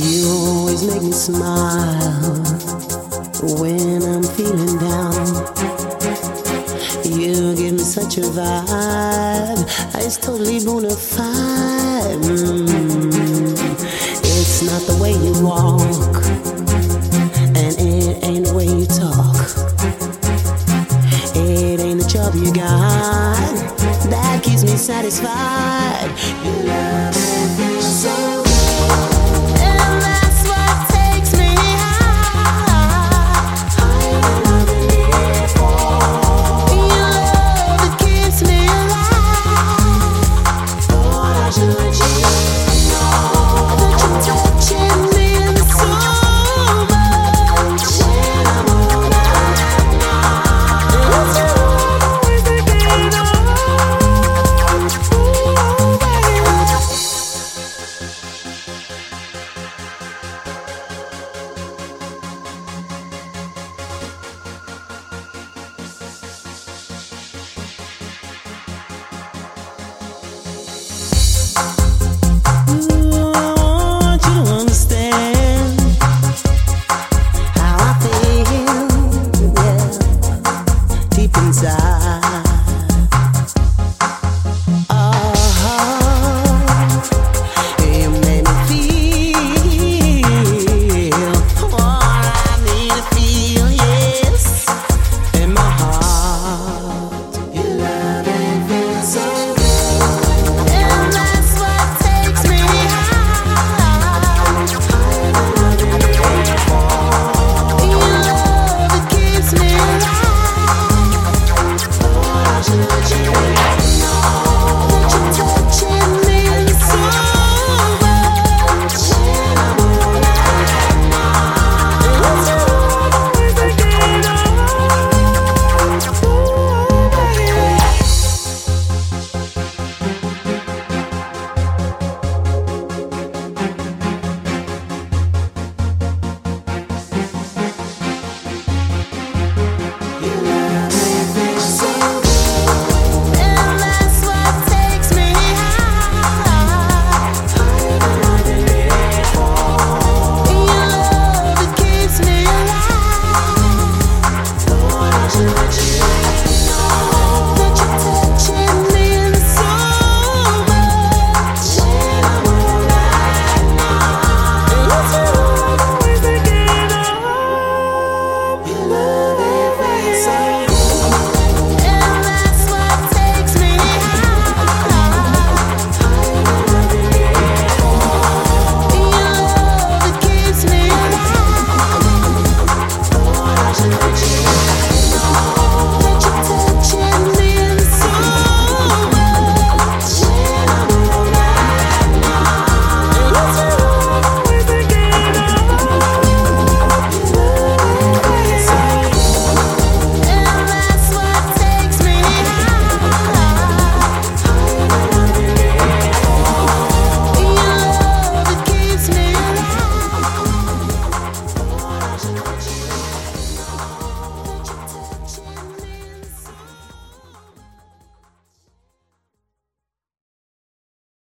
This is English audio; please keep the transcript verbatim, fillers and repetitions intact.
You always make me smile when I'm feeling down. You give me such a vibe, it's totally bona fide. Mm. It's not the way you walk, and it ain't the way you talk. It ain't the job you got that keeps me satisfied. Your love feels so good, and that's what takes me high. Higher than I've been before. Your love that keeps me alive. Thought I should let you know that you're touching me so much. When I'm alone at night, it's you I'm always thinking of. Ooh, baby. Ooh, I want you to understand how I feel, yeah, deep inside.